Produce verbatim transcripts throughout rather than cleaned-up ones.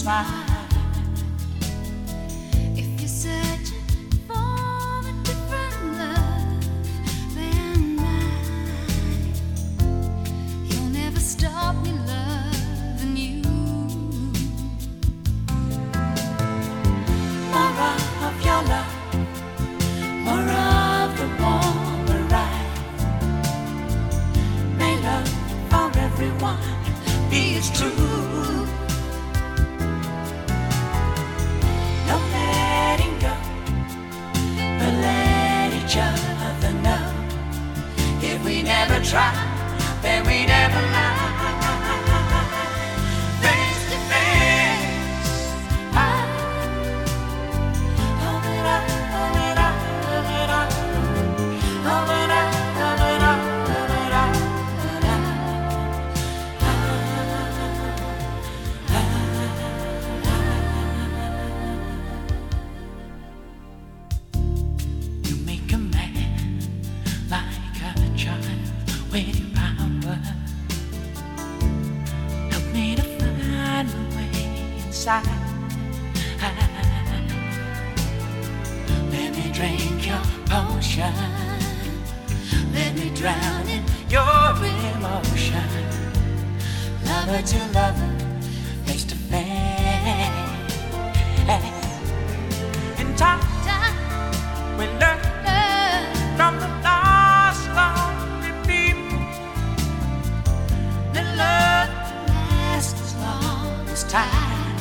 smile. If you're searching for a different love than mine, you'll never stop me loving you. More of your love, more of the warmer ride. May love for everyone be as true. No letting go, but let each other know. If we never try, then we never lie. Face to face, I hold it up, hold it up, hold it up, hold it up, hold it up, hold it up, hold it up. You make a man like a child with your power. Help me to find my way inside. Let me drink your potion. Let me drown in your emotion. Lover to lover, face to face. In time, we learn from the lost, lonely people that love lasts as long as time.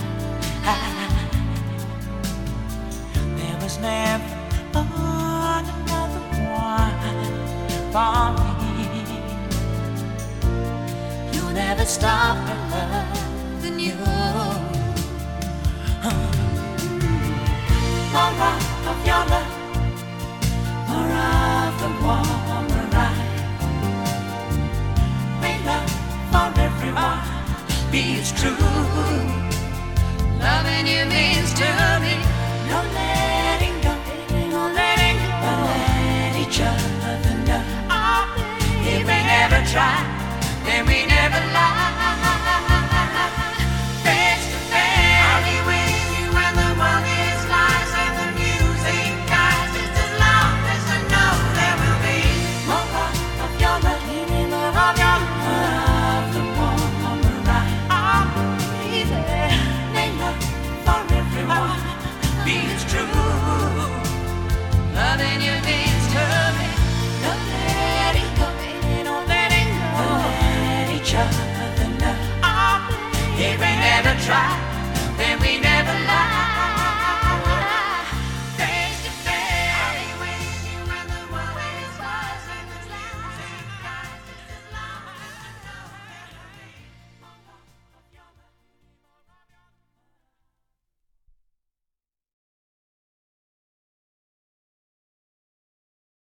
There was never another one for me. You'll never stop me loving you. More of your love, more of the warmer ride. May love for everyone be as true. Loving you means to me no letting go, no letting go, but let each other know. If we never try,